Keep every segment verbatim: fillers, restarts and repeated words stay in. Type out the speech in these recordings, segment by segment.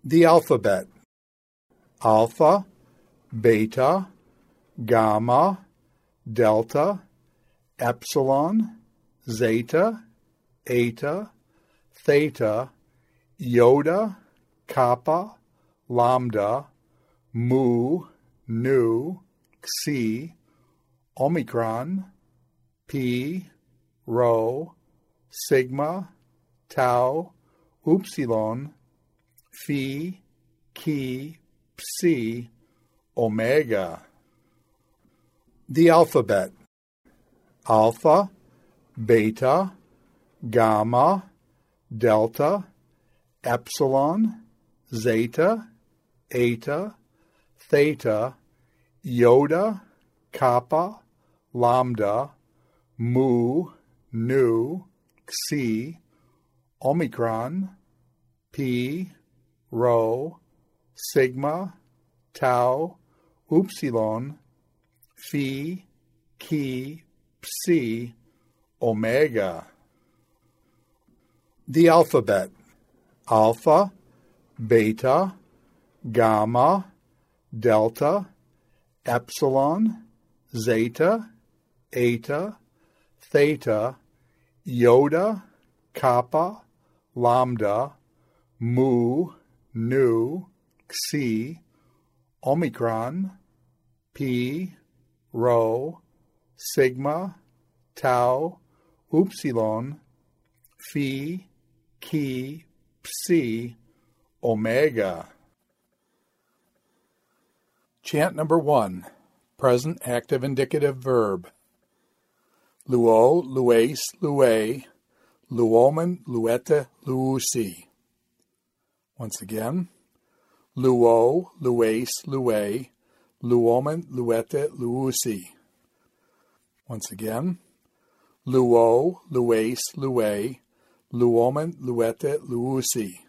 The alphabet: alpha, beta, gamma, delta, epsilon, zeta, eta, theta, iota, kappa, lambda, mu, nu, xi, omicron, pi, rho, sigma, tau, upsilon, phi, chi, psi, omega. The alphabet: alpha, beta, gamma, delta, epsilon, zeta, eta, theta, iota, kappa, lambda, mu, nu, xi, omicron, pi, rho, sigma, tau, upsilon, phi, chi, psi, omega. The alphabet: alpha, beta, gamma, delta, epsilon, zeta, eta, theta, iota, kappa, lambda, mu, nu, xi, omicron, pi, rho, sigma, tau, upsilon, phi, chi, psi, omega. Chant number one. Present active indicative verb. Luo, lues, lue, luomen, luete, luusi. Once again. Luo, lues, lue, luomen, luete, luusi. Once again. Luo, lues, lue, luomen, luete, luusi.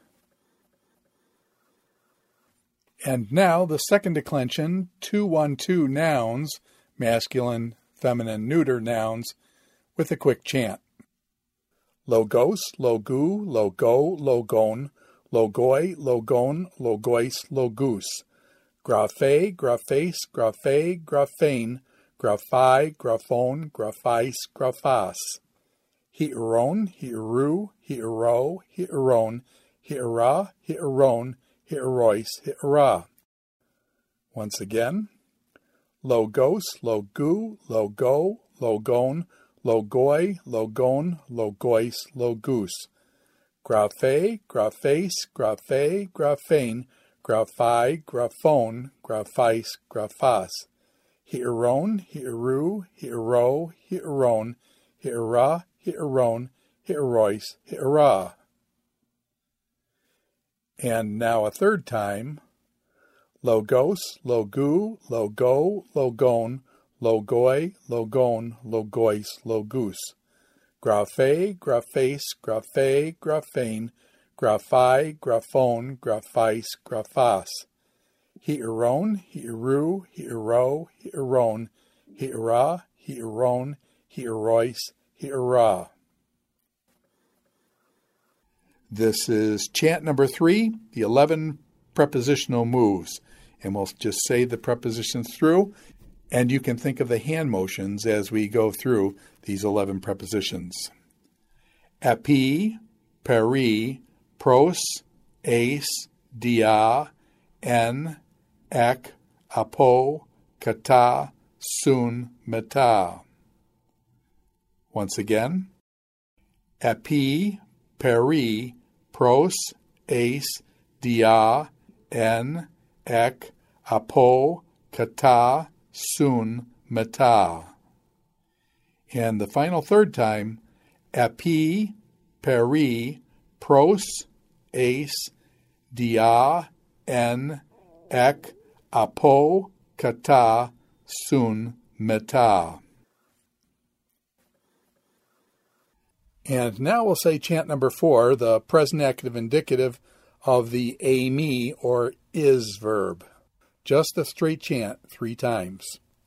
And now the second declension, two one two nouns, masculine, feminine, neuter nouns, with a quick chant. Logos, logu, logo, logon, logoi, logon, logois, logus. Graphe, graphes, graphe, graphane, graphai, graphone, graphais, graphas. Hieron, hieru, hiero, hieron, hiera, hieron, hierois, hiera. Once again. Logos, logu, logo, logon, logoi, logon, logois, logus. Graphe, graphes, graphe, graphane, graphai, graphone, graphais, graphas. Hieron, hieru, hiero, hieron, hiera, hieron, hierois, hiera. And now a third time. Logos, logu, logo, logon, logoi, logon, logois, logus. Graphe, graphes, graphe, graphane, graphai, graphone, graphais, graphas. Hieron, hieru, hiero, hieron, hiera, hieron, hierois, hiera. This is chant number three, the eleven prepositional moves. And we'll just say the prepositions through, and you can think of the hand motions as we go through these eleven prepositions. Epi, peri, pros, ace, dia, en, ek, apo, kata, sun, meta. Once again. Epi, peri, pros, ace, dia, en, ek, apo, kata, sun, meta. And the final third time, epi, peri, pros, ace, dia, en, ek, apo, kata, sun, meta. And now we'll say chant number four, the present active indicative of the ami or is verb. Just a straight chant three times.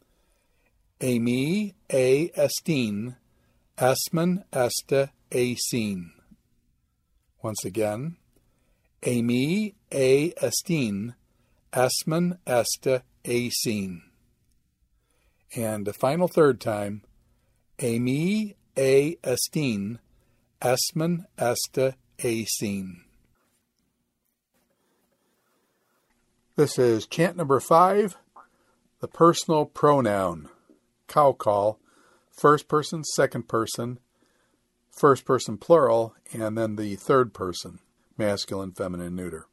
Ami, a estin, esmen, este, asin. Once again. Amy a estin, esmen este acin. And the final third time, Amy a estin, esmen este acin. This is chant number five, the personal pronoun, cow call, first person, second person, first person plural, and then the third person, masculine, feminine, neuter.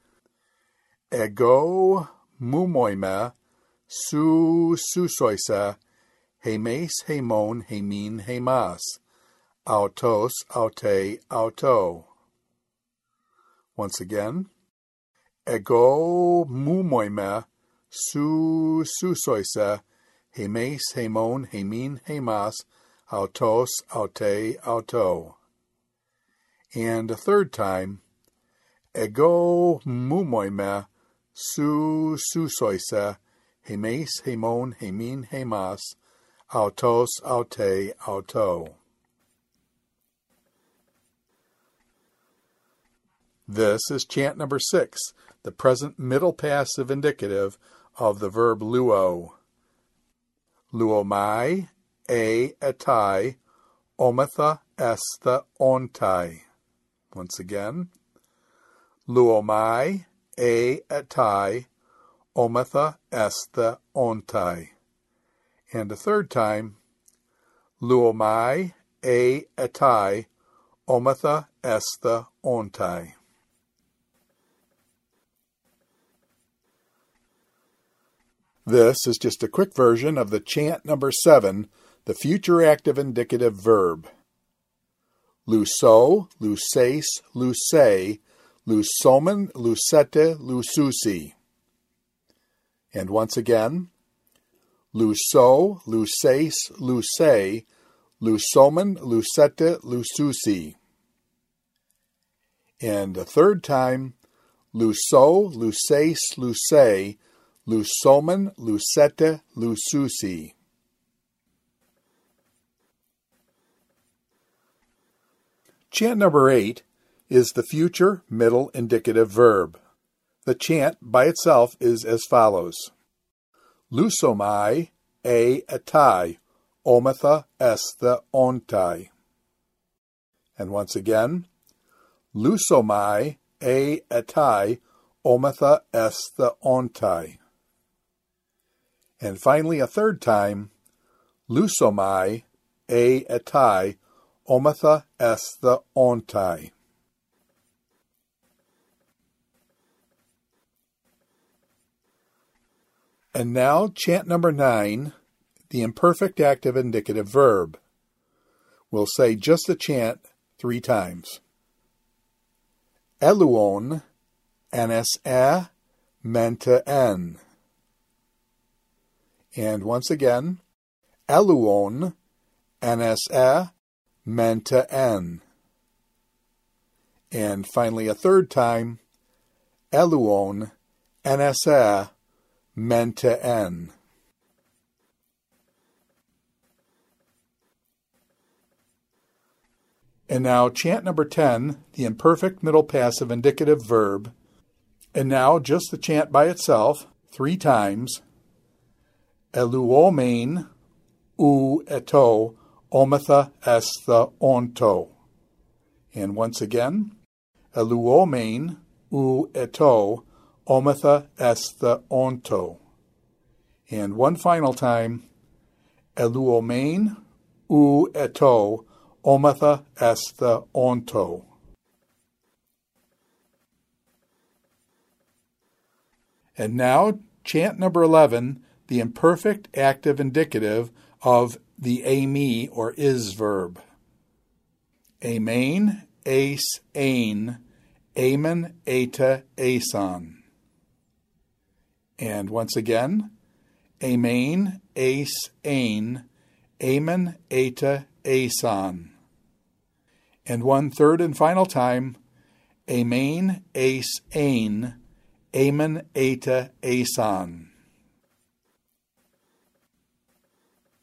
Ego mumoime su susoisa hemes hemon hemin hemas autos aute auto. Once again. Ego mumoime su susoisa hemes hemon hemin hemas autos aute auto. And a third time. Ego mumoime su susoisa hemes hemon hemin hemas autos aute auto. This is chant number six, the present middle passive indicative of the verb luo. Luomai, e etai, ometha estha ontai. Once again. Luomai, e etai, ometha estha ontai. And a third time. Luomai, e etai, ometha estha ontai. This is just a quick version of the chant number seven, the future active indicative verb. Luso, lusace, lusei, lusomen, lusete, lususi. And once again, luso, lusace, lusei, lusomen, lusete, lususi. And a third time, luso, lusace, lusei, lusomen, lusete, lususi. Chant number eight is the future middle indicative verb. The chant by itself is as follows. Lusomai e etai, ometha estha ontai. And once again, Lusomai e etai, ometha estha ontai. And finally, a third time, Lusomai e etai, ometha estha ontai. And now, chant number nine, the imperfect active indicative verb. We'll say just the chant three times. Eluon, nsa, menta en. And once again, eluon, nsa, menta en. And finally a third time, eluon, nsa, menta en. And now chant number ten, the imperfect middle passive indicative verb. And now just the chant by itself, three times. Eluomein, u eto, ometha estha onto. And once again, eluomein, u eto, ometha estha onto. And one final time, eluomein, u eto, ometha estha onto. And now, chant number eleven, the imperfect active indicative of the ame or is verb. Amen, ace, ain, amen, eta, ason. And once again, amen, ace, ain, amen, eta, ason. And one third and final time, amen, ace, ain, amen, eta, ason.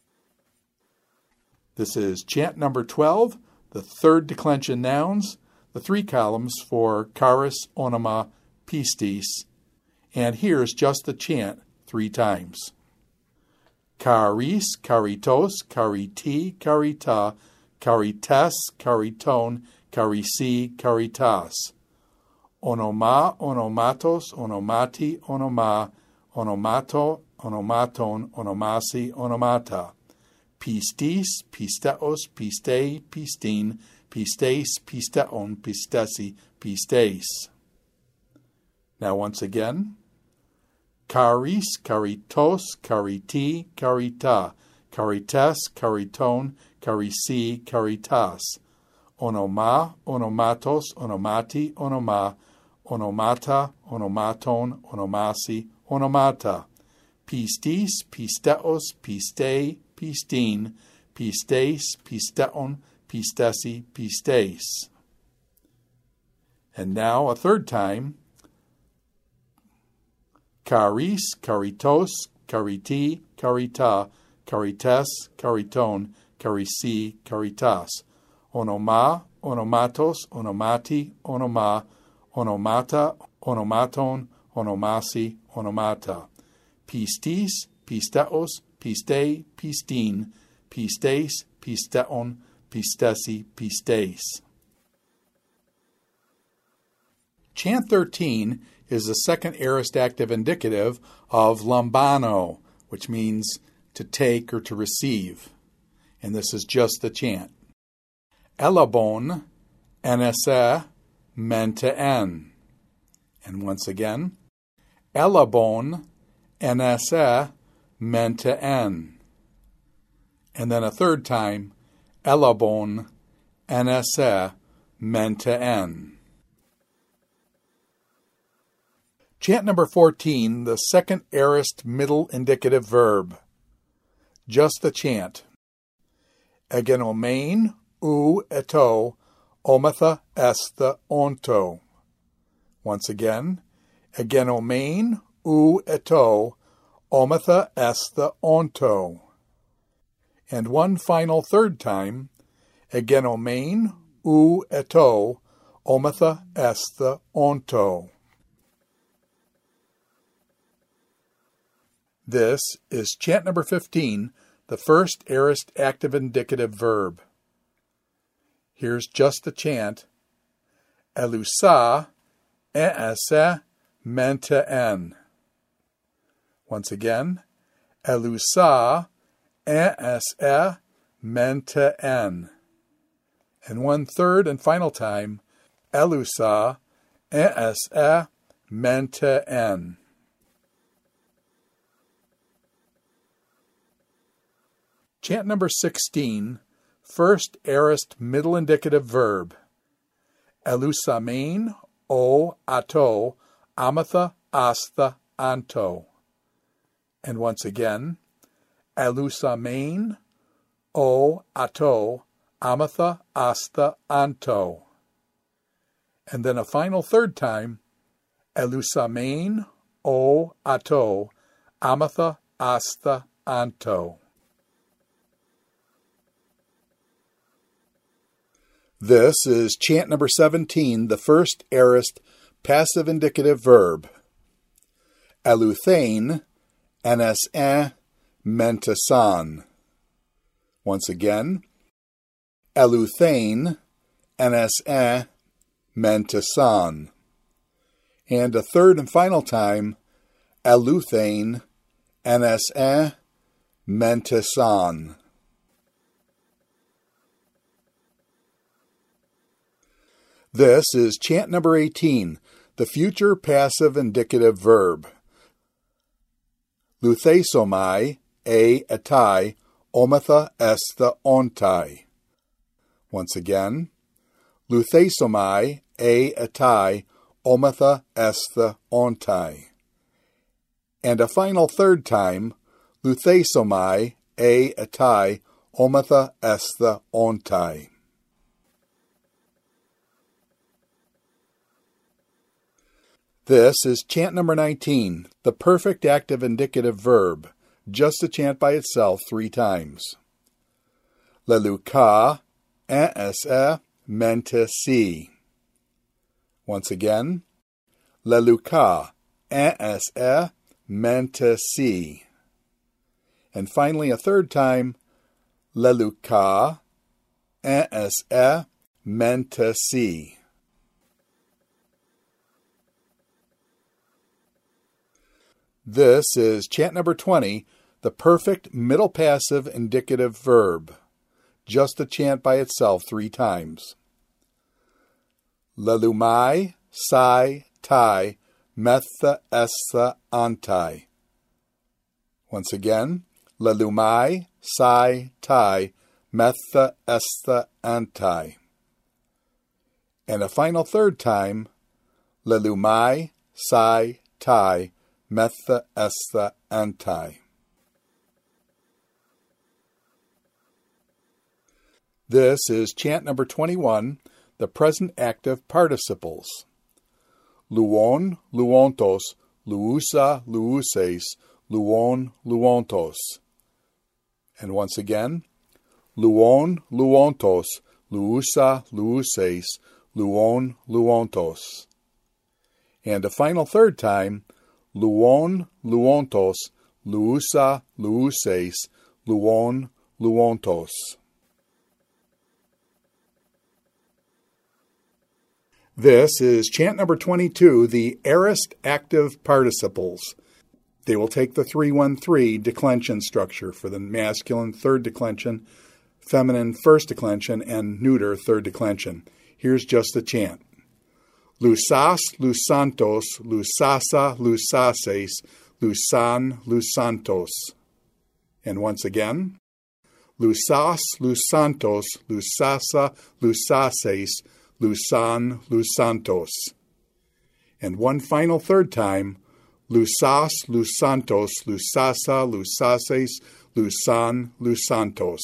This is chant number twelve, the third declension nouns, the the three columns for charis, onoma, pistis, and here's just the chant three times. Charis, charitos, chariti, charita, charites, chariton, charisi, charitas. Onoma, onomatos, onomati, onoma, onomato, onomaton, onomasi, onomata. Pistis, pisteos, pistei, pistin, pistes, pisteon, pistesi, pistes. Now once again. Charis, charitos, chariti, charita, charites, chariton, charisi, charitas. Onoma, onomatos, onomati, onoma, onomata, onomaton, onomasi, onomata. Pistis, pisteos, pistei, pistin, pistes, pisteon, pistesi, pistes. And now a third time. Charis, charitos, chariti, charita, charites, chariton, charisi, charitas. Onoma, onomatos, onomati, onoma, onomata, onomaton, onomasi, onomata. Pistis, pisteos, pistei, pistin, pistes, pisteon, pistesi, pistes. Chant thirteen is the second aorist active indicative of lambano, which means to take or to receive. And this is just the chant. Elabon, enese, mente en. And once again. Elabon, enese, mente en. And then a third time. Elabon, enese, mente en. Chant number fourteen, the second aorist middle indicative verb. Just the chant. Egenomein ou eto, omatha esthe onto. Once again. Egenomein ou eto, omatha esthe onto. And one final third time. Egenomein ou eto, omatha esthe onto. This is chant number fifteen, the first aorist active indicative verb. Here's just the chant. Elusa, eese, mente en. Once again. Elusa, eese, mente en. And one third and final time. Elusa, eese, mente en. Chant number sixteen, first aorist middle indicative verb. Elusamein, o, ato, amatha, astha, anto. And once again. Elusamein, o, ato, amatha, astha, anto. And then a final third time. Elusamein, o, ato, amatha, astha, anto. This is chant number seventeen, the first aorist passive indicative verb. Eleuthein, enese, mente san. Once again. Eleuthein, enese, mente san. And a third and final time. Eleuthein, enese, mente san. This is chant number eighteen, the future passive indicative verb. Luthesomai, e etai, omatha esthe ontai. Once again. Luthesomai, e etai, omatha esthe ontai. And a final third time. Luthesomai, e etai, omatha esthe ontai. This is chant number nineteen, the perfect active indicative verb, just the chant by itself three times. Leluka, eese, mente si. Once again, leluka, ese, mentesi. And finally, a third time, leluka, ese, mentesi. This is chant number twenty, the perfect middle passive indicative verb. Just the chant by itself three times. Lelumai, sai, tai, metha, estha, antai. Once again, lelumai, sai, tai, metha, estha, antai. And a final third time, lelumai, sai, tai, metha, estha, antai. This is chant number twenty-one, the present active participles. Luon, luontos, luusa, luuses, luon, luontos. And once again, luon, luontos, luusa, luuses, luon, luontos. And a final third time, luon, luontos, luusa, luuses, luon, luontos. This is chant number twenty-two, the aorist active participles. They will take the three one three declension structure for the masculine third declension, feminine first declension, and neuter third declension. Here's just the chant. Lusas, lusantos, lusasa, lusases, lusan, lusantos. And once again. Lusas, lusantos, lusasa, lusases, lusan, lusantos. And one final third time, lusas, lusantos, lusasa, lusases, lusan, lusantos.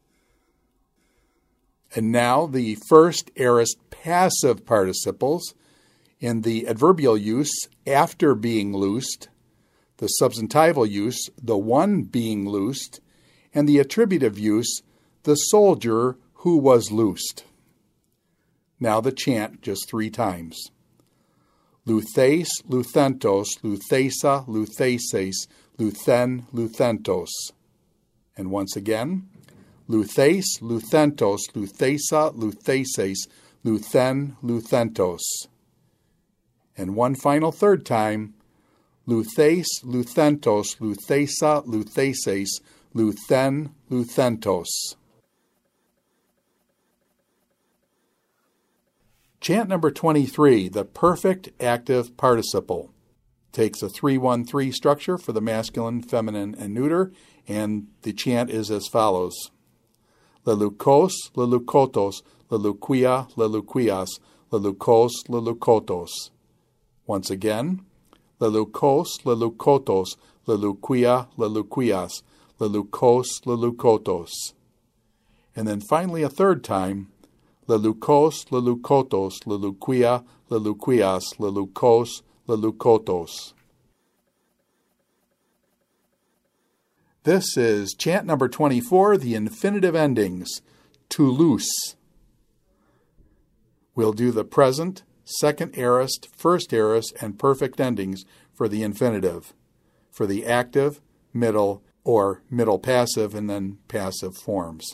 And now the first aorist passive participles in the adverbial use, after being loosed, the substantival use, the one being loosed, and the attributive use, the soldier who was loosed. Now the chant just three times. Luthes, luthentos, luthesa, lutheses, luthen, luthentos. And once again, Luthes, luthentos, luthesa, lutheses, luthen, luthentos. And one final third time, Luthes, luthentos, luthesa, lutheses, luthen, luthentos. Chant number twenty-three, the perfect active participle, takes a three one three structure for the masculine, feminine, and neuter, and the chant is as follows. Lelukos, lelukotos, leluquia, leluquias, lelukos, lelukotos. Once again, lelukos, lelukotos, leluquia, leluquias, lelukos, lelukotos. And then finally a third time, lelukos, lelukotos, leluquia, leluquias, lelukos, lelukotos. This is chant number twenty-four, the infinitive endings, to loose. We'll do the present, second aorist, first aorist, and perfect endings for the infinitive, for the active, middle, or middle passive, and then passive forms.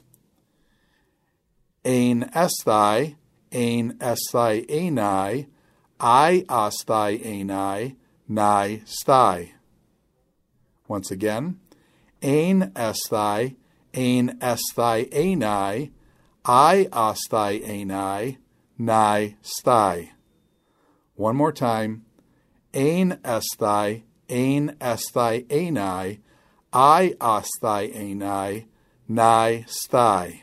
Ein esthai, ein esthai enai, I asthai enai, nai sthai. Once again, ein esthai, ein esthai enai, I asthai enai, nai sthai. One more time. Ein esthai, ein esthai enai, I asthai enai, nai sthai.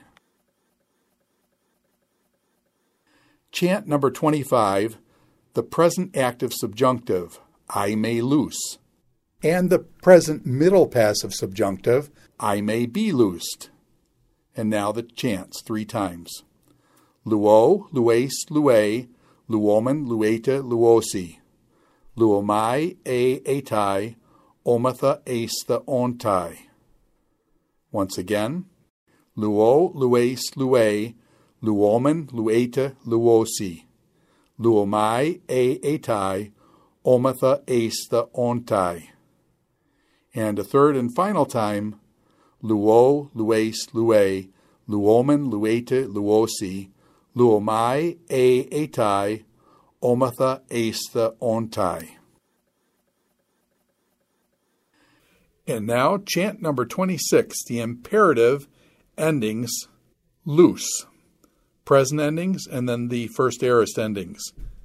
Chant number twenty-five, the present active subjunctive, I may loose, and the present middle passive subjunctive, I may be loosed. And now the chants three times. Luo, lues, lue, luomen, lueta, luosi. Luomai, e, etai, omatha, aestha, ontai. Once again. Luo, lues, lue, luomen, lueta, luosi. luomai e etai, omatha aista ontai. And a third and final time, luo, lues, lue, luomen, luete, luosi, luomai e etai, omatha aista ontai. And now chant number twenty-six, the imperative endings loose. Present endings and then the first aorist endings.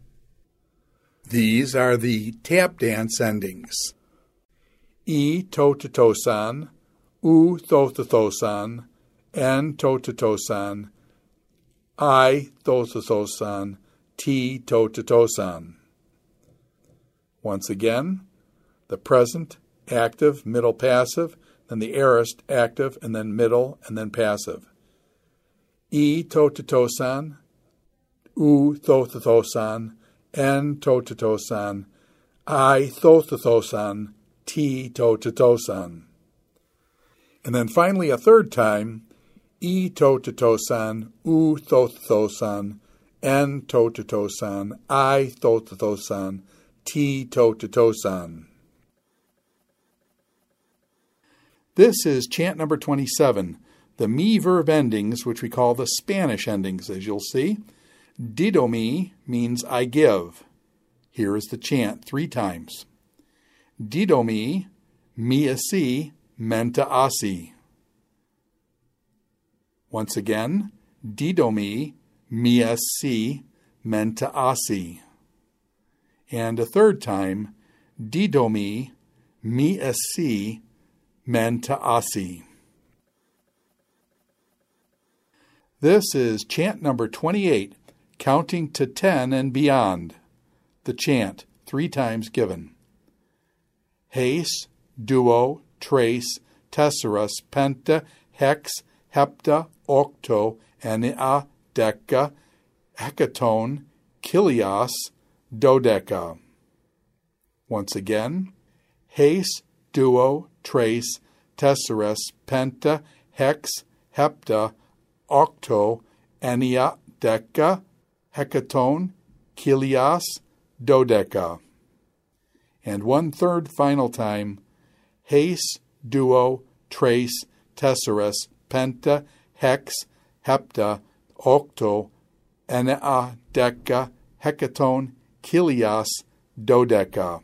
These are the tap dance endings. E to to tosan, u tho to thosan, n to to tosan, I tho to thosan, t to to tosan. Once again, the present, active, middle, passive, then the aorist, active, and then middle, and then passive. E to to tosan, u tho to thosan, n to to tosan, I tho to thosan, t to to tosan. And then finally a third time, e to to tosan, u tho to thosan, n to to tosan, I tho to thosan, t to to tosan. This is chant number twenty-seven, the me verb endings, which we call the Spanish endings, as you'll see. Dido me means I give. Here is the chant three times. Dido me, mi asi, menta asi. Once again, dido me, mi asi, menta asi. And a third time, dido me, mi asi, menta asi. This is chant number twenty-eight, counting to ten and beyond. The chant, three times given. Heis, duo, tres, tesseras, penta, hex, hepta, octo, enia, deca, hecaton, kilios, dodeca. Once again, heis, duo, tres, tesseras, penta, hex, hepta, octo, enia, deca, hecaton, kilios, dodeca. And one third final time, heis, duo, tres, tesseras, penta, hex, hepta, octo, enia, deca, hecaton, kilios, dodeca.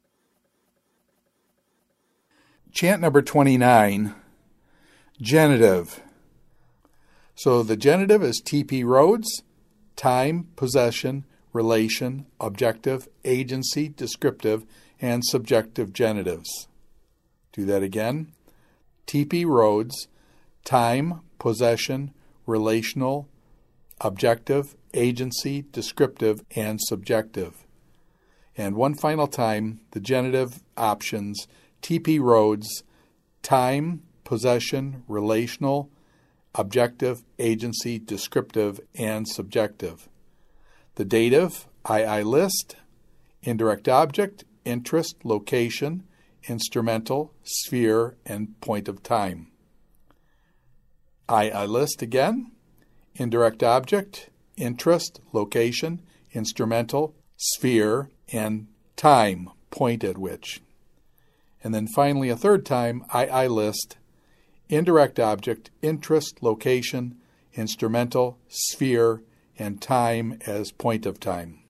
Chant number twenty-nine, genitive. So the genitive is T P Rhodes, time, possession, relation, objective, agency, descriptive, and subjective genitives. Do that again. T P Rhodes, time, possession, relational, objective, agency, descriptive, and subjective. And one final time, the genitive options, T P Rhodes, time, possession, relational, objective, agency, descriptive, and subjective. The dative, I I list, indirect object, interest, location, instrumental, sphere, and point of time. I I list again, indirect object, interest, location, instrumental, sphere, and time, point at which. And then finally a third time, I I list, indirect object, interest, location, instrumental, sphere, and time as point of time.